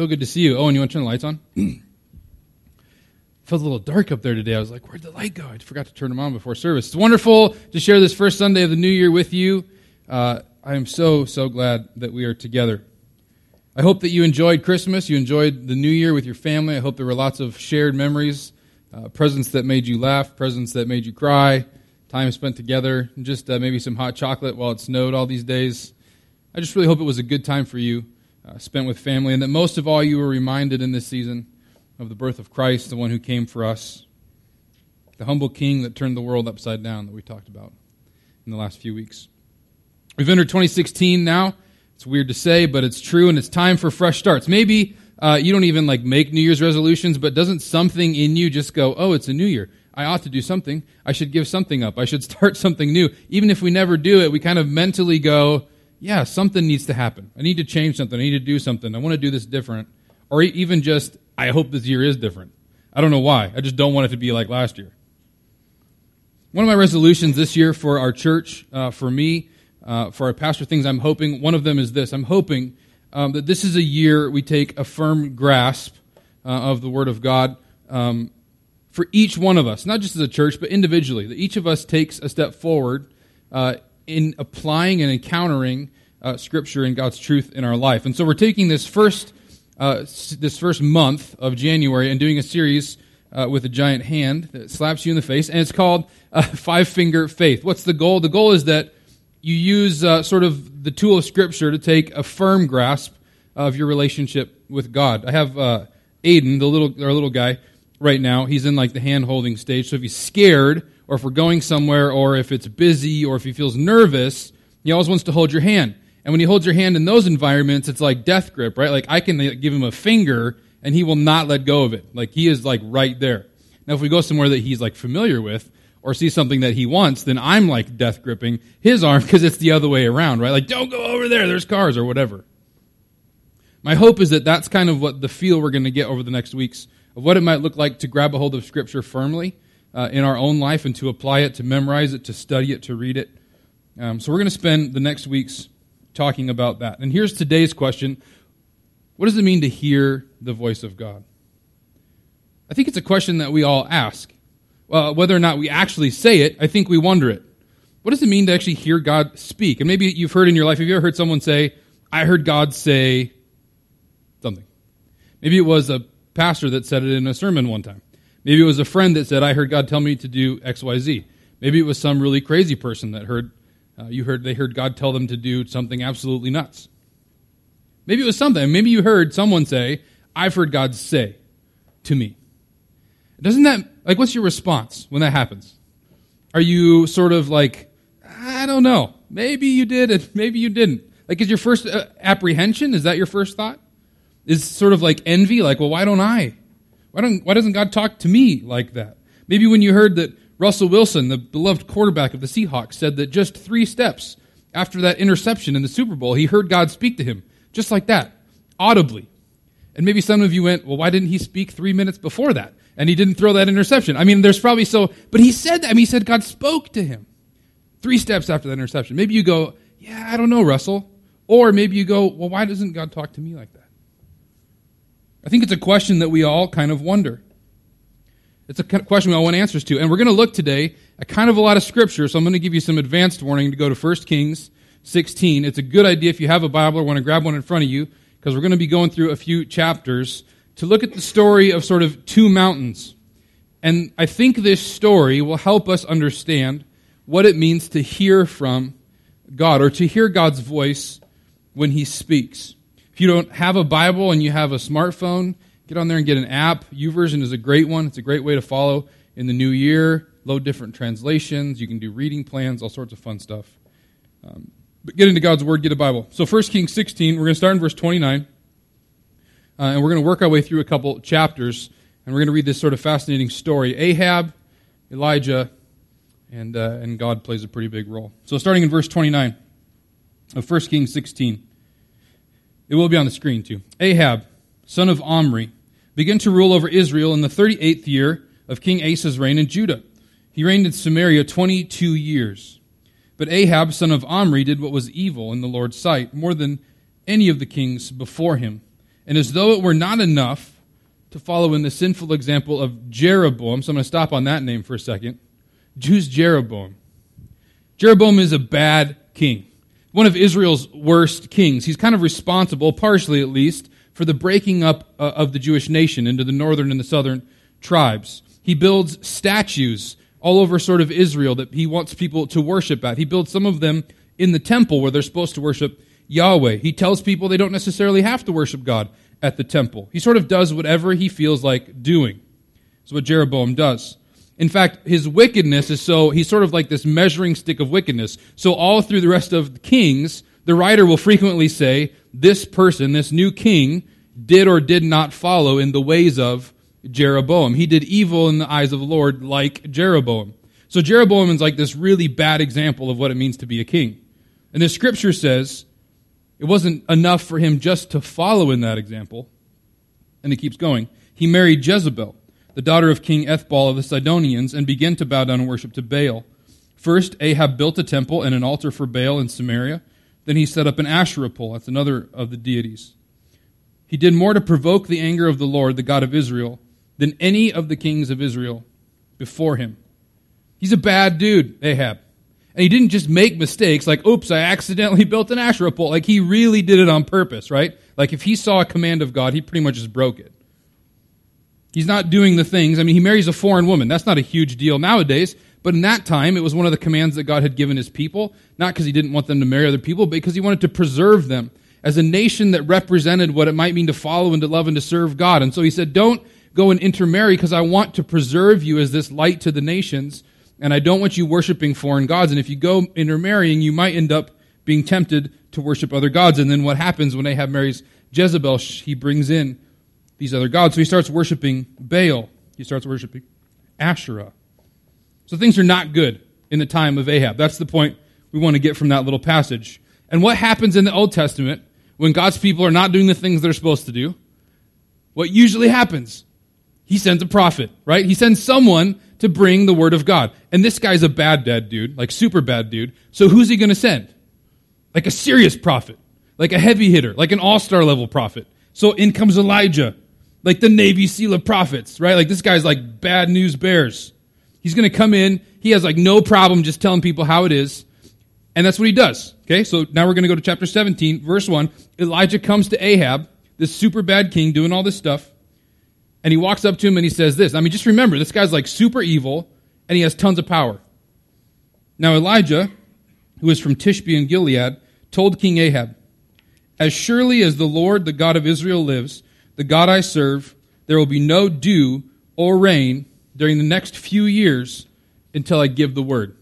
So good to see you. Oh, and you want to turn the lights on? Felt a little dark up there today. I was like, where'd the light go? I forgot to turn them on before service. It's wonderful to share this first Sunday of the new year with you. I am so glad that we are together. I hope that you enjoyed Christmas. You enjoyed the new year with your family. I hope there were lots of shared memories, presents that made you laugh, presents that made you cry, time spent together, and just maybe some hot chocolate while it snowed all these days. I just really hope it was a good time for you, spent with family, and that most of all you were reminded in this season of the birth of Christ, the one who came for us, the humble king that turned the world upside down that we talked about in the last few weeks. We've entered 2016 now. It's weird to say, but it's true, and it's time for fresh starts. Maybe you don't even make New Year's resolutions, but doesn't something in you just go, oh, it's a new year. I ought to do something. I should give something up. I should start something new. Even if we never do it, we kind of mentally go, yeah, something needs to happen. I need to change something. I need to do something. I want to do this different. Or even just, I hope this year is different. I don't know why. I just don't want it to be like last year. One of my resolutions this year for our church, for me, for our pastor, things I'm hoping, one of them is this. I'm hoping that this is a year we take a firm grasp of the Word of God for each one of us, not just as a church, but individually, that each of us takes a step forward in applying and encountering Scripture and God's truth in our life. And so we're taking this first month of January and doing a series with a giant hand that slaps you in the face, and it's called Five-Finger Faith. What's the goal? The goal is that you use sort of the tool of Scripture to take a firm grasp of your relationship with God. I have Aiden, our little guy, right now. He's in the hand-holding stage, so if he's scared, or if we're going somewhere, or if it's busy, or if he feels nervous, he always wants to hold your hand. And when he holds your hand in those environments, it's like death grip, right? I can give him a finger, and he will not let go of it. He is right there. Now, if we go somewhere that he's familiar with, or see something that he wants, then I'm death gripping his arm because it's the other way around, right? Don't go over there, there's cars, or whatever. My hope is that that's kind of what the feel we're going to get over the next weeks of what it might look like to grab a hold of Scripture firmly in our own life and to apply it, to memorize it, to study it, to read it. So we're going to spend the next weeks talking about that. And here's today's question. What does it mean to hear the voice of God? I think it's a question that we all ask. Whether or not we actually say it, I think we wonder it. What does it mean to actually hear God speak? And maybe you've heard in your life, have you ever heard someone say, I heard God say something? Maybe it was a pastor that said it in a sermon one time. Maybe it was a friend that said, I heard God tell me to do X, Y, Z. Maybe it was some really crazy person that they heard God tell them to do something absolutely nuts. Maybe it was something. Maybe you heard someone say, I've heard God say to me. Doesn't that, what's your response when that happens? Are you sort of I don't know, maybe you did and maybe you didn't? Is your first apprehension, is that your first thought? Is sort of envy, well, why don't I? Why doesn't God talk to me like that? Maybe when you heard that Russell Wilson, the beloved quarterback of the Seahawks, said that just 3 steps after that interception in the Super Bowl, he heard God speak to him, just like that, audibly. And maybe some of you went, well, why didn't he speak 3 minutes before that? And he didn't throw that interception. There's probably but he said that. He said God spoke to him 3 steps after that interception. Maybe you go, yeah, I don't know, Russell. Or maybe you go, well, why doesn't God talk to me like that? I think it's a question that we all kind of wonder. It's a question we all want answers to. And we're going to look today at kind of a lot of Scripture, so I'm going to give you some advanced warning to go to 1 Kings 16. It's a good idea if you have a Bible or want to grab one in front of you, because we're going to be going through a few chapters to look at the story of sort of 2 mountains. And I think this story will help us understand what it means to hear from God, or to hear God's voice when He speaks. If you don't have a Bible and you have a smartphone, get on there and get an app. YouVersion is a great one. It's a great way to follow in the new year. Load different translations. You can do reading plans, all sorts of fun stuff. But get into God's Word, get a Bible. So 1 Kings 16, we're going to start in verse 29. And we're going to work our way through a couple chapters, and we're going to read this sort of fascinating story. Ahab, Elijah, and God plays a pretty big role. So starting in verse 29 of 1 Kings 16. It will be on the screen too. Ahab, son of Omri, began to rule over Israel in the 38th year of King Asa's reign in Judah. He reigned in Samaria 22 years. But Ahab, son of Omri, did what was evil in the Lord's sight, more than any of the kings before him. And as though it were not enough to follow in the sinful example of Jeroboam, so I'm going to stop on that name for a second. Who's Jeroboam? Jeroboam is a bad king, one of Israel's worst kings. He's kind of responsible, partially at least, for the breaking up of the Jewish nation into the northern and the southern tribes. He builds statues all over sort of Israel that he wants people to worship at. He builds some of them in the temple where they're supposed to worship Yahweh. He tells people they don't necessarily have to worship God at the temple. He sort of does whatever he feels like doing. That's what Jeroboam does. In fact, his wickedness is he's sort of like this measuring stick of wickedness. So all through the rest of the kings, the writer will frequently say, this person, this new king, did or did not follow in the ways of Jeroboam. He did evil in the eyes of the Lord like Jeroboam. So Jeroboam is like this really bad example of what it means to be a king. And the scripture says it wasn't enough for him just to follow in that example. And it keeps going. He married Jezebel, the daughter of King Ethbaal of the Sidonians, and began to bow down and worship to Baal. First, Ahab built a temple and an altar for Baal in Samaria. Then he set up an Asherah pole. That's another of the deities. He did more to provoke the anger of the Lord, the God of Israel, than any of the kings of Israel before him. He's a bad dude, Ahab. And he didn't just make mistakes like, oops, I accidentally built an Asherah pole. Like, he really did it on purpose, right? Like, if he saw a command of God, he pretty much just broke it. He's not doing the things. I mean, he marries a foreign woman. That's not a huge deal nowadays. But in that time, it was one of the commands that God had given his people, not because he didn't want them to marry other people, but because he wanted to preserve them as a nation that represented what it might mean to follow and to love and to serve God. And so he said, don't go and intermarry because I want to preserve you as this light to the nations, and I don't want you worshiping foreign gods. And if you go intermarrying, you might end up being tempted to worship other gods. And then what happens when Ahab marries Jezebel? He brings in these other gods. So he starts worshiping Baal. He starts worshiping Asherah. So things are not good in the time of Ahab. That's the point we want to get from that little passage. And what happens in the Old Testament when God's people are not doing the things they're supposed to do? What usually happens? He sends a prophet, right? He sends someone to bring the word of God. And this guy's a bad dude, like super bad dude. So who's he going to send? Like a serious prophet, like a heavy hitter, like an all-star level prophet. So in comes Elijah, like the Navy SEAL of prophets, right? Like this guy's like bad news bears. He's going to come in. He has like no problem just telling people how it is. And that's what he does. Okay, so now we're going to go to chapter 17, verse 1. Elijah comes to Ahab, this super bad king doing all this stuff. And he walks up to him and he says this. I mean, just remember, this guy's like super evil and he has tons of power. Now Elijah, who is from Tishbe in Gilead, told King Ahab, as surely as the Lord, the God of Israel lives, the God I serve, there will be no dew or rain during the next few years until I give the word.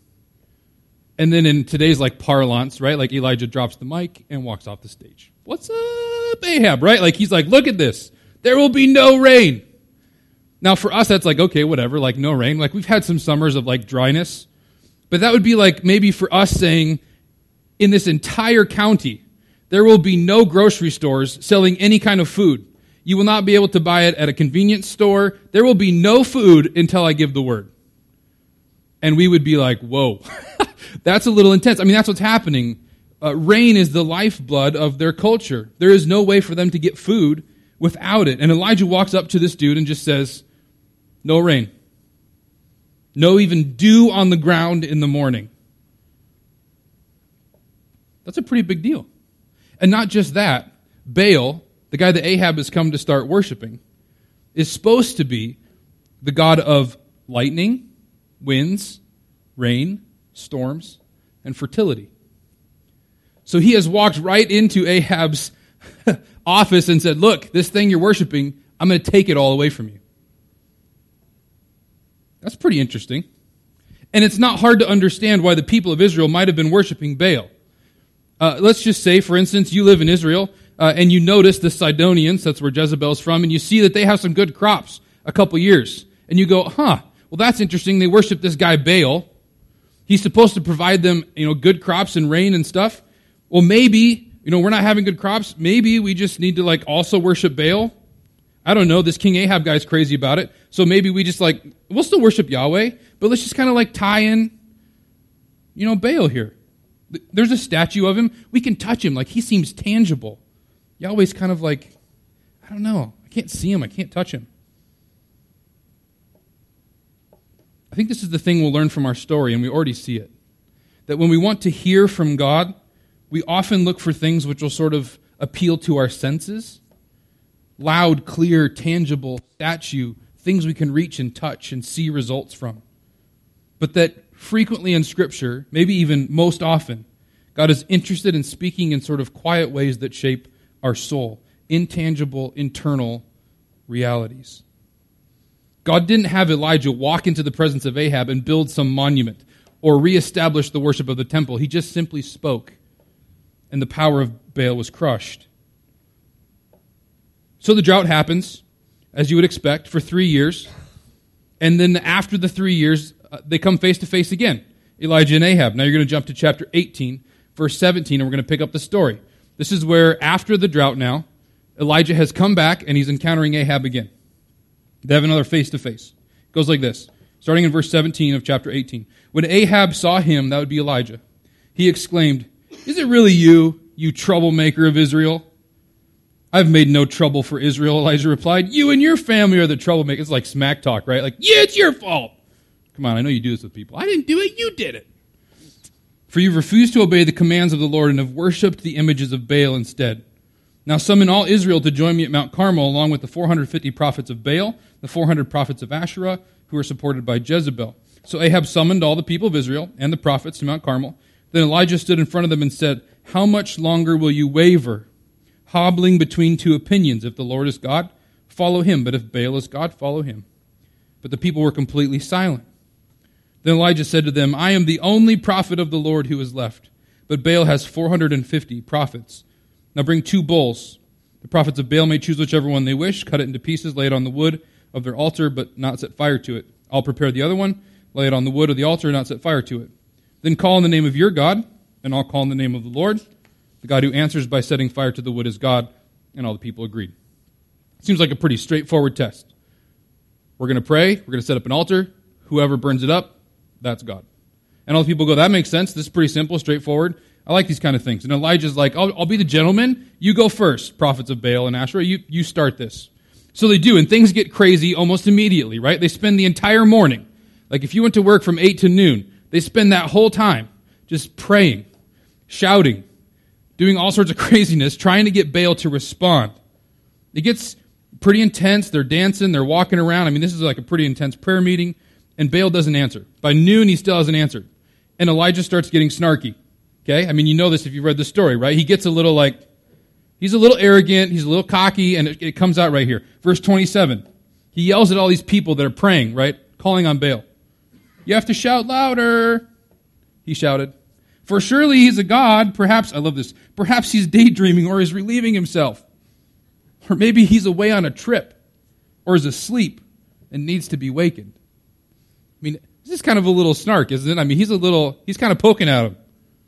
And then in today's like parlance, right? Like Elijah drops the mic and walks off the stage. What's up, Ahab, right? Like he's like, look at this. There will be no rain. Now for us, that's like, okay, whatever, like no rain. Like we've had some summers of like dryness. But that would be like maybe for us saying, in this entire county, there will be no grocery stores selling any kind of food. You will not be able to buy it at a convenience store. There will be no food until I give the word. And we would be like, whoa, that's a little intense. I mean, that's what's happening. Rain is the lifeblood of their culture. There is no way for them to get food without it. And Elijah walks up to this dude and just says, no rain. No even dew on the ground in the morning. That's a pretty big deal. And not just that, Baal, the guy that Ahab has come to start worshiping, is supposed to be the god of lightning, winds, rain, storms, and fertility. So he has walked right into Ahab's office and said, look, this thing you're worshiping, I'm going to take it all away from you. That's pretty interesting. And it's not hard to understand why the people of Israel might have been worshiping Baal. Let's just say, for instance, you live in Israel, and you notice the Sidonians, that's where Jezebel's from, and you see that they have some good crops a couple years. And you go, well, that's interesting. They worship this guy Baal. He's supposed to provide them, good crops and rain and stuff. Well, maybe, we're not having good crops. Maybe we just need to, also worship Baal. I don't know. This King Ahab guy's crazy about it. So maybe we just, we'll still worship Yahweh, but let's just kind of, tie in, Baal here. There's a statue of him. We can touch him. He seems tangible. Yahweh's kind of don't know. I can't see him. I can't touch him. I think this is the thing we'll learn from our story, and we already see it. That when we want to hear from God, we often look for things which will sort of appeal to our senses. Loud, clear, tangible, statue, things we can reach and touch and see results from. But that frequently in Scripture, maybe even most often, God is interested in speaking in sort of quiet ways that shape our soul. Intangible, internal realities. God didn't have Elijah walk into the presence of Ahab and build some monument or reestablish the worship of the temple. He just simply spoke, and the power of Baal was crushed. So the drought happens, as you would expect, for 3 years. And then after the 3 years, they come face to face again, Elijah and Ahab. Now you're going to jump to chapter 18, verse 17, and we're going to pick up the story. This is where, after the drought now, Elijah has come back and he's encountering Ahab again. They have another face-to-face. It goes like this, starting in verse 17 of chapter 18. When Ahab saw him, that would be Elijah, he exclaimed, "Is it really you, you troublemaker of Israel?" "I've made no trouble for Israel," Elijah replied. "You and your family are the troublemakers." It's like smack talk, right? Like, yeah, it's your fault. Come on, I know you do this with people. I didn't do it, you did it. "For you've refused to obey the commands of the Lord and have worshipped the images of Baal instead. Now summon all Israel to join me at Mount Carmel, along with the 450 prophets of Baal, the 400 prophets of Asherah, who are supported by Jezebel." So Ahab summoned all the people of Israel and the prophets to Mount Carmel. Then Elijah stood in front of them and said, "How much longer will you waver, hobbling between two opinions? If the Lord is God, follow him, but if Baal is God, follow him." But the people were completely silent. Then Elijah said to them, "I am the only prophet of the Lord who is left, but Baal has 450 prophets. Now bring 2 bulls. The prophets of Baal may choose whichever one they wish, cut it into pieces, lay it on the wood of their altar, but not set fire to it. I'll prepare the other one, lay it on the wood of the altar, and not set fire to it. Then call in the name of your God, and I'll call in the name of the Lord. The God who answers by setting fire to the wood is God." And all the people agreed. Seems like a pretty straightforward test. We're going to pray, we're going to set up an altar, whoever burns it up, that's God. And all the people go, that makes sense, this is pretty simple, straightforward. I like these kind of things. And Elijah's like, I'll be the gentleman, you go first, prophets of Baal and Asherah, you start this. So they do, and things get crazy almost immediately, right? They spend the entire morning. Like if you went to work from 8 to noon, they spend that whole time just praying, shouting, doing all sorts of craziness, trying to get Baal to respond. It gets pretty intense. They're dancing, they're walking around. I mean, this is like a pretty intense prayer meeting, and Baal doesn't answer. By noon, he still hasn't answered. And Elijah starts getting snarky. Okay? I mean, you know this if you've read the story, right? He gets a little he's a little arrogant, he's a little cocky, and it comes out right here. Verse 27. He yells at all these people that are praying, right? Calling on Baal. "You have to shout louder," he shouted. "For surely he's a god. Perhaps," I love this, "perhaps he's daydreaming or is relieving himself. Or maybe he's away on a trip or is asleep and needs to be wakened." I mean, this is kind of a little snark, isn't it? I mean, he's kind of poking at him.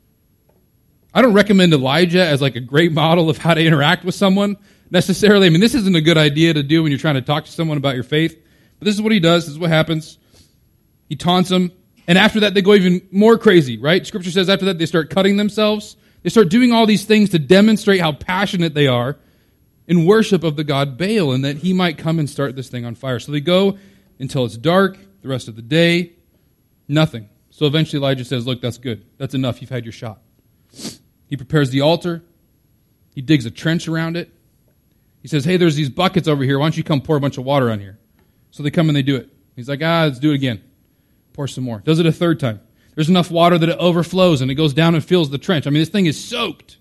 I don't recommend Elijah as like a great model of how to interact with someone necessarily. I mean, this isn't a good idea to do when you're trying to talk to someone about your faith. But this is what he does. This is what happens. He taunts them. And after that, they go even more crazy, right? Scripture says after that, they start cutting themselves. They start doing all these things to demonstrate how passionate they are in worship of the god Baal and that he might come and start this thing on fire. So they go until it's dark, the rest of the day, nothing. So eventually Elijah says, "Look, that's good. That's enough. You've had your shot." He prepares the altar. He digs a trench around it. He says, "Hey, there's these buckets over here. Why don't you come pour a bunch of water on here?" So they come and they do it. He's like, let's do it again. Pour some more. Does it a third time. There's enough water that it overflows and it goes down and fills the trench. I mean, this thing is soaked.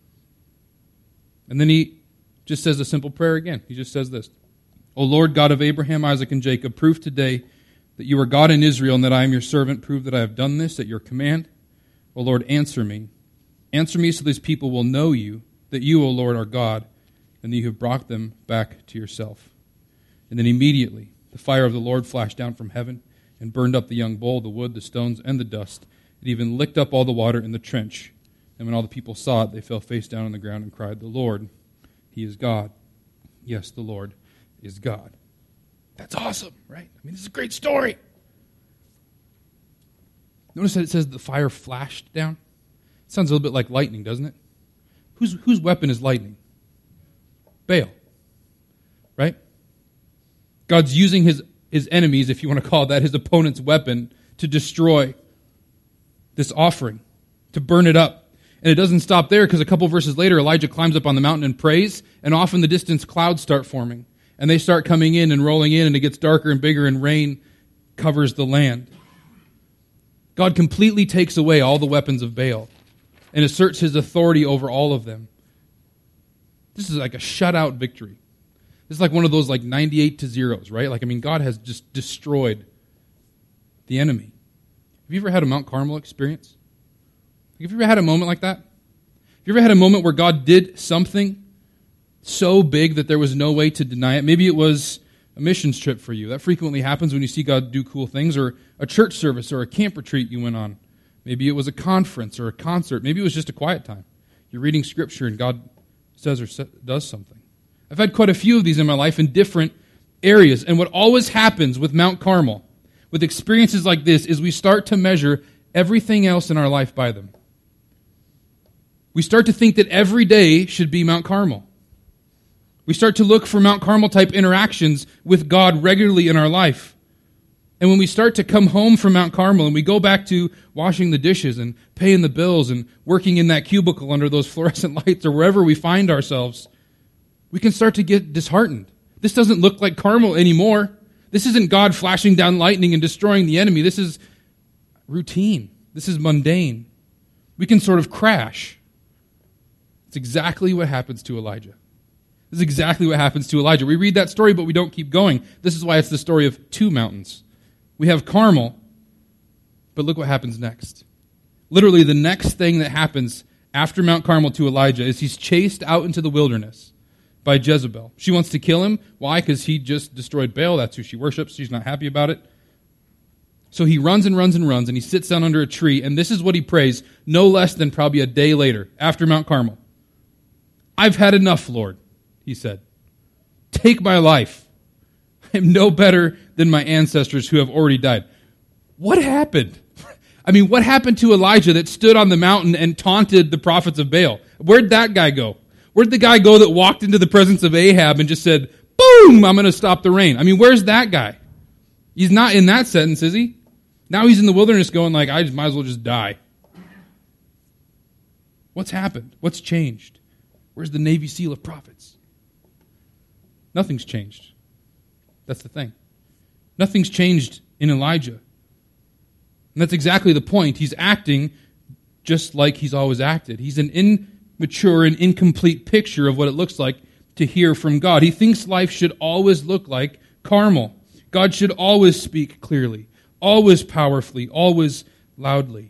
And then he just says a simple prayer again. He just says this: "O Lord God of Abraham, Isaac, and Jacob, prove today that you are God in Israel and that I am your servant. Prove that I have done this at your command. O Lord, answer me. Answer me so these people will know you, that you, O Lord, are God, and that you have brought them back to yourself." And then immediately the fire of the Lord flashed down from heaven and burned up the young bull, the wood, the stones, and the dust. It even licked up all the water in the trench. And when all the people saw it, they fell face down on the ground and cried, "The Lord, He is God. Yes, the Lord is God." That's awesome, right? I mean, this is a great story. Notice that it says the fire flashed down. It sounds a little bit like lightning, doesn't it? Whose weapon is lightning? Baal. right? God's using his enemies, if you want to call it that, his opponent's weapon, to destroy this offering, to burn it up. And it doesn't stop there, because a couple verses later, Elijah climbs up on the mountain and prays, and off in the distance, clouds start forming. And they start coming in and rolling in, and it gets darker and bigger, and rain covers the land. God completely takes away all the weapons of Baal and asserts his authority over all of them. This is like a shutout victory. This is like one of those 98 to zeros, right? God has just destroyed the enemy. Have you ever had a Mount Carmel experience? Have you ever had a moment like that? Have you ever had a moment where God did something so big that there was no way to deny it? Maybe it was a missions trip for you. That frequently happens when you see God do cool things, or a church service or a camp retreat you went on. Maybe it was a conference or a concert. Maybe it was just a quiet time. You're reading Scripture and God says or does something. I've had quite a few of these in my life in different areas. And what always happens with Mount Carmel, with experiences like this, is we start to measure everything else in our life by them. We start to think that every day should be Mount Carmel. We start to look for Mount Carmel type interactions with God regularly in our life. And when we start to come home from Mount Carmel and we go back to washing the dishes and paying the bills and working in that cubicle under those fluorescent lights or wherever we find ourselves, we can start to get disheartened. This doesn't look like Carmel anymore. This isn't God flashing down lightning and destroying the enemy. This is routine. This is mundane. We can sort of crash. It's exactly what happens to Elijah. This is exactly what happens to Elijah. We read that story, but we don't keep going. This is why it's the story of two mountains. We have Carmel, but look what happens next. Literally, the next thing that happens after Mount Carmel to Elijah is he's chased out into the wilderness by Jezebel. She wants to kill him. Why? Because he just destroyed Baal. That's who she worships. She's not happy about it. So he runs and runs and runs, and he sits down under a tree, and this is what he prays no less than probably a day later, after Mount Carmel. "I've had enough, Lord," he said. "Take my life. I am no better than my ancestors who have already died." What happened? What happened to Elijah that stood on the mountain and taunted the prophets of Baal? Where'd that guy go? Where'd the guy go that walked into the presence of Ahab and just said, "Boom, I'm going to stop the rain"? Where's that guy? He's not in that sentence, is he? Now he's in the wilderness going I might as well just die. What's happened? What's changed? Where's the Navy SEAL of prophets? Nothing's changed. That's the thing. Nothing's changed in Elijah. And that's exactly the point. He's acting just like he's always acted. He's an immature and incomplete picture of what it looks like to hear from God. He thinks life should always look like Carmel. God should always speak clearly, always powerfully, always loudly.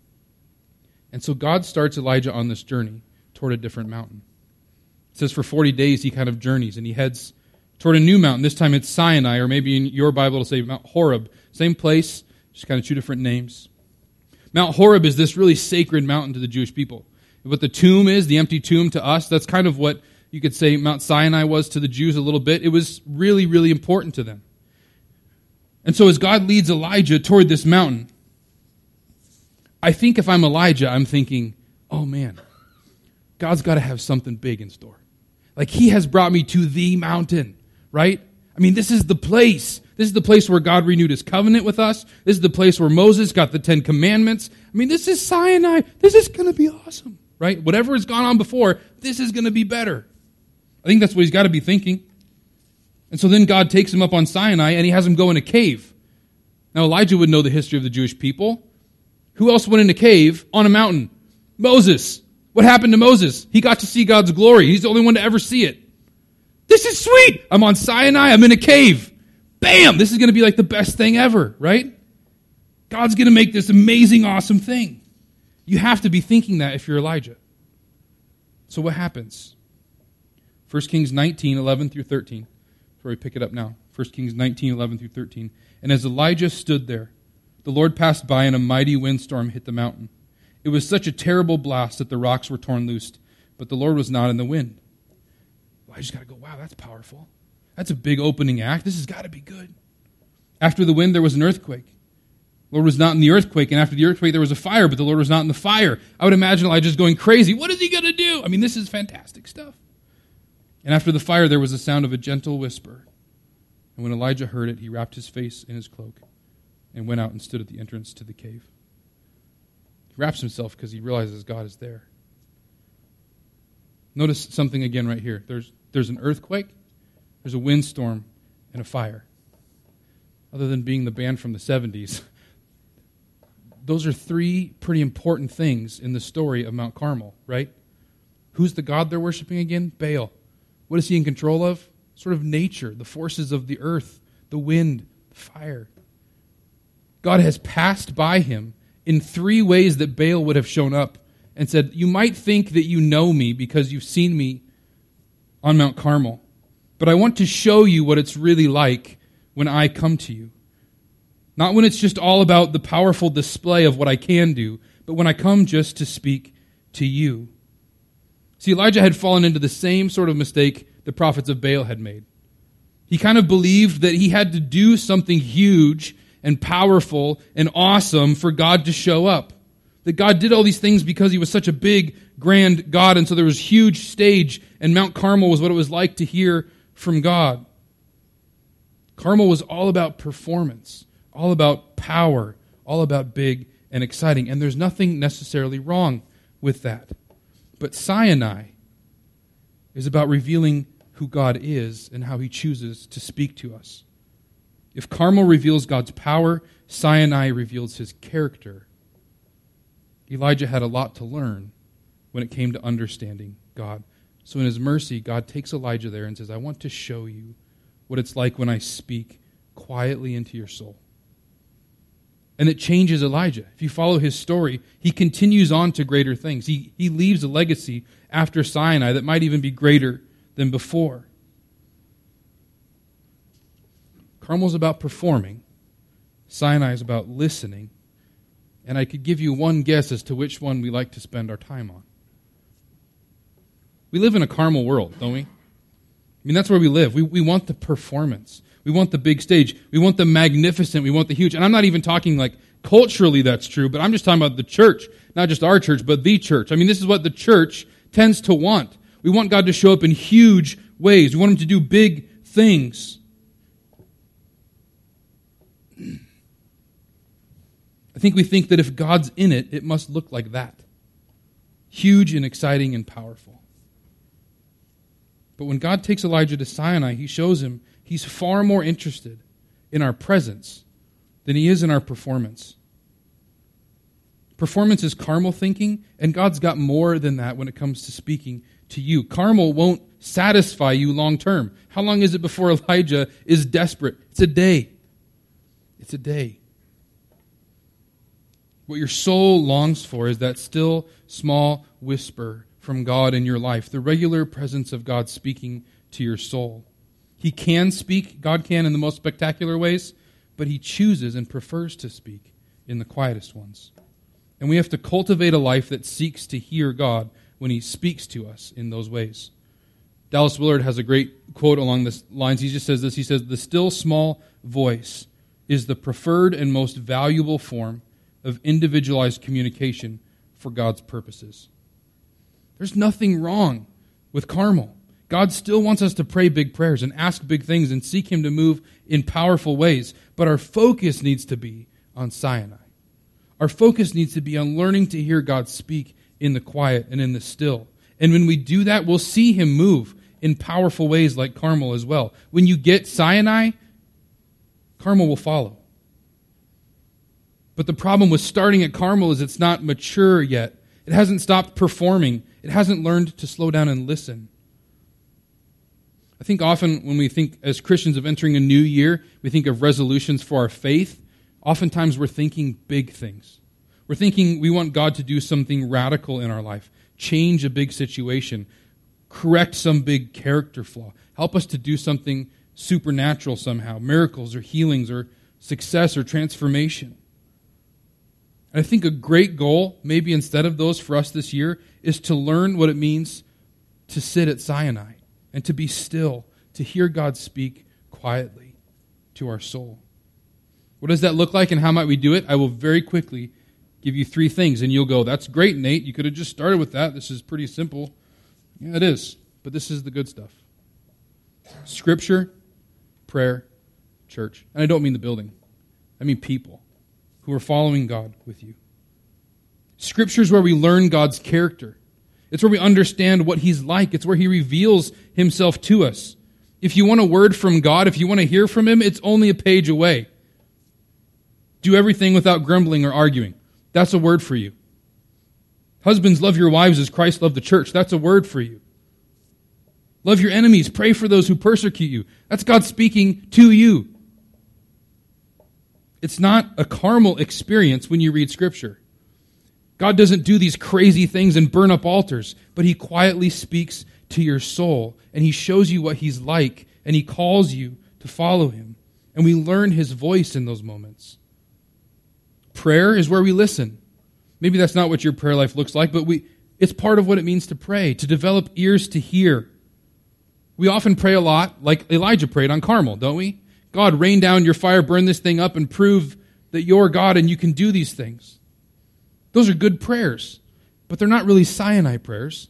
And so God starts Elijah on this journey toward a different mountain. It says for 40 days he kind of journeys and he heads toward a new mountain. This time it's Sinai, or maybe in your Bible it'll say Mount Horeb. Same place, just kind of two different names. Mount Horeb is this really sacred mountain to the Jewish people. What the tomb is, the empty tomb to us, that's kind of what you could say Mount Sinai was to the Jews a little bit. It was really, really important to them. And so as God leads Elijah toward this mountain, I think if I'm Elijah, I'm thinking, oh man, God's got to have something big in store. He has brought me to the mountain, right? This is the place. This is the place where God renewed his covenant with us. This is the place where Moses got the 10 Commandments. This is Sinai. This is going to be awesome, right? Whatever has gone on before, this is going to be better. I think that's what he's got to be thinking. And so then God takes him up on Sinai and he has him go in a cave. Now Elijah would know the history of the Jewish people. Who else went in a cave on a mountain? Moses. What happened to Moses? He got to see God's glory. He's the only one to ever see it. This is sweet. I'm on Sinai. I'm in a cave. Bam! This is going to be the best thing ever, right? God's going to make this amazing, awesome thing. You have to be thinking that if you're Elijah. So what happens? 1 Kings 19, 11 through 13. That's where we pick it up now. 1 Kings 19, 11 through 13. And as Elijah stood there, the Lord passed by and a mighty windstorm hit the mountain. It was such a terrible blast that the rocks were torn loose, but the Lord was not in the wind. Elijah's got to go, wow, that's powerful. That's a big opening act. This has got to be good. After the wind, there was an earthquake. The Lord was not in the earthquake, and after the earthquake, there was a fire, but the Lord was not in the fire. I would imagine Elijah's going crazy. What is he going to do? This is fantastic stuff. And after the fire there was the sound of a gentle whisper. And when Elijah heard it, he wrapped his face in his cloak and went out and stood at the entrance to the cave. He wraps himself because he realizes God is there. Notice something again right here. There's an earthquake, there's a windstorm, and a fire. Other than being the band from the 70s, those are three pretty important things in the story of Mount Carmel, right? Who's the god they're worshiping again? Baal. What is he in control of? Sort of nature, the forces of the earth, the wind, the fire. God has passed by him in three ways that Baal would have shown up and said, you might think that you know me because you've seen me on Mount Carmel, but I want to show you what it's really like when I come to you. Not when it's just all about the powerful display of what I can do, but when I come just to speak to you. See, Elijah had fallen into the same sort of mistake the prophets of Baal had made. He kind of believed that he had to do something huge and powerful and awesome for God to show up. That God did all these things because he was such a big, grand God, and so there was a huge stage, and Mount Carmel was what it was like to hear from God. Carmel was all about performance, all about power, all about big and exciting, and there's nothing necessarily wrong with that. But Sinai is about revealing who God is and how he chooses to speak to us. If Carmel reveals God's power, Sinai reveals his character. Elijah had a lot to learn when it came to understanding God. So in his mercy, God takes Elijah there and says, I want to show you what it's like when I speak quietly into your soul. And it changes Elijah. If you follow his story, he continues on to greater things. He leaves a legacy after Sinai that might even be greater than before. Carmel's about performing. Sinai is about listening. And I could give you one guess as to which one we like to spend our time on. We live in a Carmel world, don't we? I mean, that's where we live. We want the performance. We want the big stage. We want the magnificent. We want the huge. And I'm not even talking like culturally that's true, but I'm just talking about the church. Not just our church, but the church. I mean, this is what the church tends to want. We want God to show up in huge ways. We want him to do big things. I think we think that if God's in it, it must look like that. Huge and exciting and powerful. But when God takes Elijah to Sinai, he shows him he's far more interested in our presence than he is in our performance. Performance is Carmel thinking, and God's got more than that when it comes to speaking to you. Carmel won't satisfy you long term. How long is it before Elijah is desperate? It's a day. It's a day. What your soul longs for is that still small whisper from God in your life, the regular presence of God speaking to your soul. He can speak, God can in the most spectacular ways, but he chooses and prefers to speak in the quietest ones. And we have to cultivate a life that seeks to hear God when he speaks to us in those ways. Dallas Willard has a great quote along this lines. He just says this. He says, the still small voice is the preferred and most valuable form of individualized communication for God's purposes. There's nothing wrong with Carmel. God still wants us to pray big prayers and ask big things and seek him to move in powerful ways. But our focus needs to be on Sinai. Our focus needs to be on learning to hear God speak in the quiet and in the still. And when we do that, we'll see him move in powerful ways like Carmel as well. When you get Sinai, Carmel will follow. But the problem with starting at Carmel is it's not mature yet. It hasn't stopped performing. It hasn't learned to slow down and listen. I think often when we think as Christians of entering a new year, we think of resolutions for our faith. Oftentimes we're thinking big things. We're thinking we want God to do something radical in our life, change a big situation, correct some big character flaw, help us to do something supernatural somehow, miracles or healings or success or transformation. And I think a great goal, maybe instead of those for us this year, is to learn what it means to sit at Sinai and to be still, to hear God speak quietly to our soul. What does that look like and how might we do it? I will very quickly give you 3 things, and you'll go, that's great, Nate. You could have just started with that. This is pretty simple. Yeah, it is, but this is the good stuff. Scripture, prayer, church. And I don't mean the building. I mean people who are following God with you. Scripture is where we learn God's character. It's where we understand what He's like. It's where He reveals Himself to us. If you want a word from God, if you want to hear from Him, it's only a page away. Do everything without grumbling or arguing. That's a word for you. Husbands, love your wives as Christ loved the church. That's a word for you. Love your enemies. Pray for those who persecute you. That's God speaking to you. It's not a carnal experience when you read Scripture. God doesn't do these crazy things and burn up altars, but He quietly speaks to your soul, and He shows you what He's like, and He calls you to follow Him. And we learn His voice in those moments. Prayer is where we listen. Maybe that's not what your prayer life looks like, but it's part of what it means to pray, to develop ears to hear. We often pray a lot like Elijah prayed on Carmel, don't we? God, rain down your fire, burn this thing up, and prove that you're God and you can do these things. Those are good prayers, but they're not really Sinai prayers.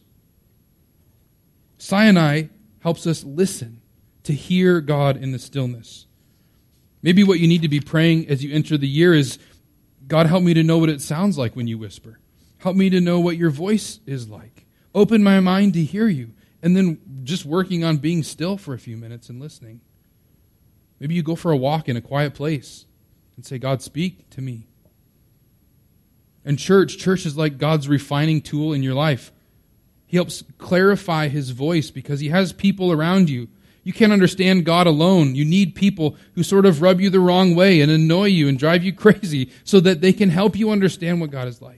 Sinai helps us listen, to hear God in the stillness. Maybe what you need to be praying as you enter the year is, God, help me to know what it sounds like when you whisper. Help me to know what your voice is like. Open my mind to hear you. And then just working on being still for a few minutes and listening. Maybe you go for a walk in a quiet place and say, God, speak to me. And church is like God's refining tool in your life. He helps clarify His voice because He has people around you. You can't understand God alone. You need people who sort of rub you the wrong way and annoy you and drive you crazy so that they can help you understand what God is like.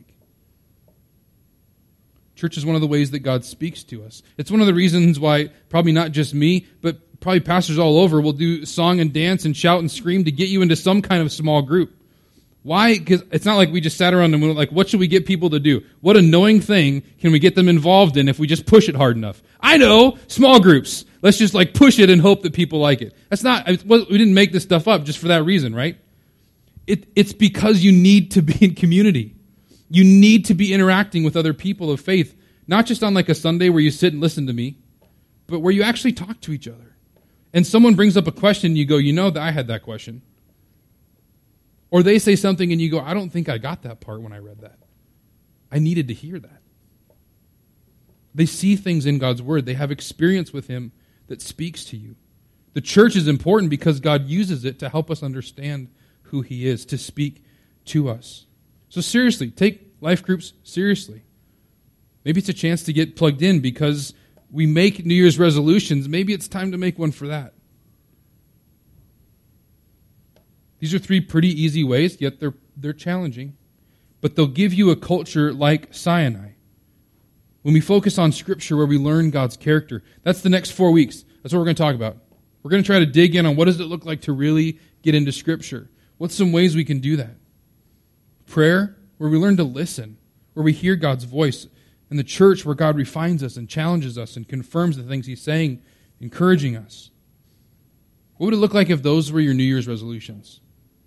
Church is one of the ways that God speaks to us. It's one of the reasons why probably not just me, but probably pastors all over will do song and dance and shout and scream to get you into some kind of small group. Why? Because it's not like we just sat around and we were like, what should we get people to do? What annoying thing can we get them involved in if we just push it hard enough? I know, small groups. Let's just push it and hope that people like it. That's not, we didn't make this stuff up just for that reason, right? It's because you need to be in community. You need to be interacting with other people of faith, not just on a Sunday where you sit and listen to me, but where you actually talk to each other. And someone brings up a question, you go, that I had that question. Or they say something and you go, I don't think I got that part when I read that. I needed to hear that. They see things in God's Word. They have experience with Him that speaks to you. The church is important because God uses it to help us understand who He is, to speak to us. So seriously, take life groups seriously. Maybe it's a chance to get plugged in because we make New Year's resolutions. Maybe it's time to make one for that. These are 3 pretty easy ways, yet they're challenging. But they'll give you a culture like Sinai. When we focus on Scripture where we learn God's character, that's the next 4 weeks. That's what we're going to talk about. We're going to try to dig in on what does it look like to really get into Scripture. What's some ways we can do that? Prayer, where we learn to listen, where we hear God's voice. And the church, where God refines us and challenges us and confirms the things He's saying, encouraging us. What would it look like if those were your New Year's resolutions?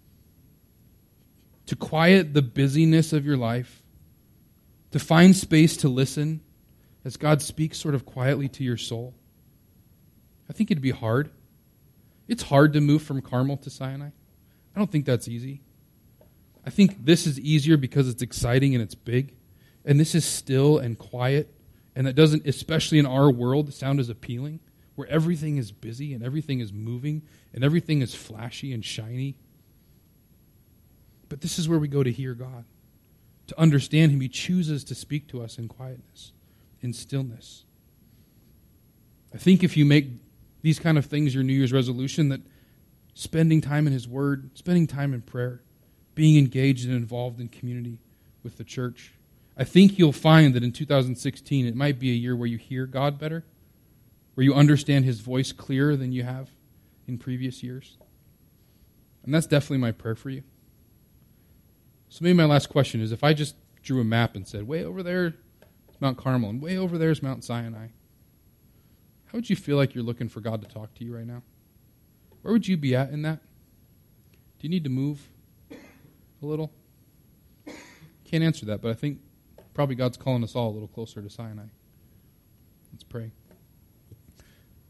To quiet the busyness of your life, to find space to listen as God speaks sort of quietly to your soul. I think it'd be hard. It's hard to move from Carmel to Sinai. I don't think that's easy. I think this is easier because it's exciting and it's big. And this is still and quiet. And that doesn't, especially in our world, sound as appealing. Where everything is busy and everything is moving and everything is flashy and shiny. But this is where we go to hear God. To understand Him, He chooses to speak to us in quietness, in stillness. I think if you make these kind of things your New Year's resolution, that spending time in His Word, spending time in prayer, being engaged and involved in community with the church, I think you'll find that in 2016 it might be a year where you hear God better, where you understand His voice clearer than you have in previous years. And that's definitely my prayer for you. So maybe my last question is, if I just drew a map and said, way over there is Mount Carmel, and way over there is Mount Sinai, how would you feel like you're looking for God to talk to you right now? Where would you be at in that? Do you need to move a little? Can't answer that, but I think probably God's calling us all a little closer to Sinai. Let's pray.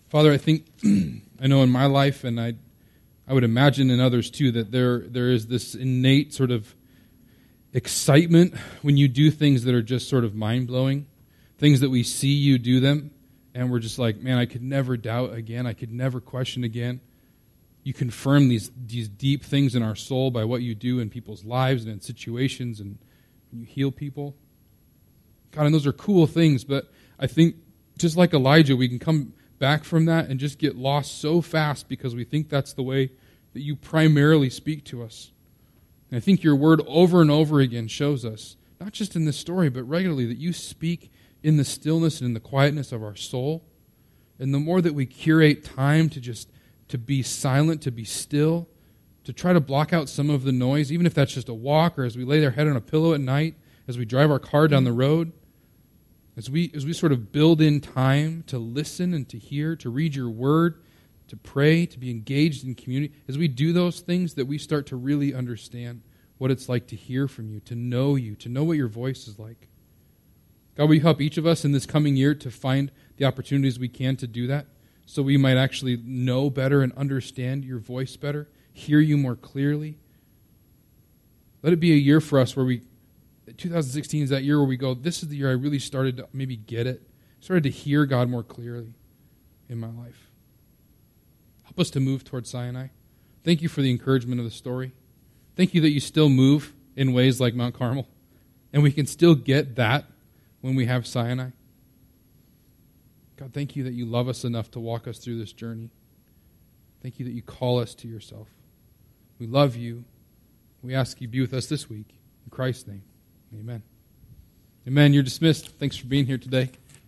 Father, I think, I know in my life, and I would imagine in others too, that there is this innate sort of excitement when you do things that are just sort of mind-blowing, things that we see you do them, and we're just like, man, I could never doubt again, I could never question again. You confirm these deep things in our soul by what you do in people's lives and in situations, and you heal people. God, and those are cool things, but I think just like Elijah, we can come back from that and just get lost so fast because we think that's the way that you primarily speak to us. And I think your word over and over again shows us, not just in this story, but regularly, that you speak in the stillness and in the quietness of our soul. And the more that we curate time to be silent, to be still, to try to block out some of the noise, even if that's just a walk or as we lay our head on a pillow at night, as we drive our car down the road, as we sort of build in time to listen and to hear, to read your word, to pray, to be engaged in community, as we do those things, that we start to really understand what it's like to hear from you, to know what your voice is like. God, will you help each of us in this coming year to find the opportunities we can to do that, so we might actually know better and understand your voice better, hear you more clearly. Let it be a year for us where 2016 is that year where we go, this is the year I really started to maybe get it, started to hear God more clearly in my life. Help us to move towards Sinai. Thank you for the encouragement of the story. Thank you that you still move in ways like Mount Carmel, and we can still get that when we have Sinai. God, thank you that you love us enough to walk us through this journey. Thank you that you call us to yourself. We love you. We ask you to be with us this week. In Christ's name, amen. Amen. You're dismissed. Thanks for being here today.